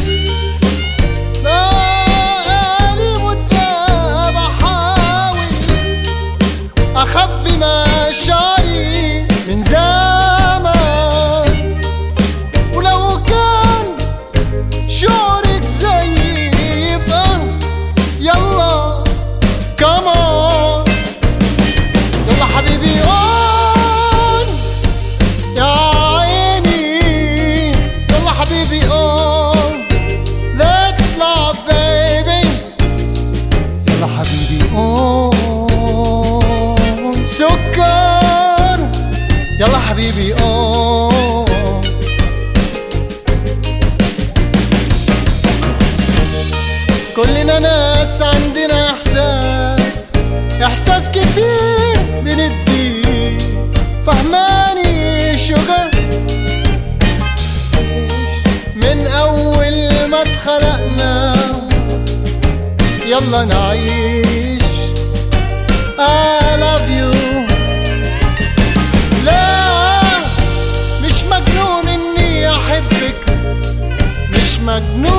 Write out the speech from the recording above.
بقالي مدة بحاول أخبي مشاعري من زمان، ولو كان شعورك زيي يبقى يلا كمان. يلا حبيبي قول يا عيني، يلا حبيبي قول let's love baby. يلا حبيبي قول سكر، يلا حبيبي قول. كلنا ناس عندنا إحساس كتير بندي، فهماني شوجر؟ من أول ما اتخلقنا يلا نعيش I love you. لا مش مجنون إني أحبك، مش مجنون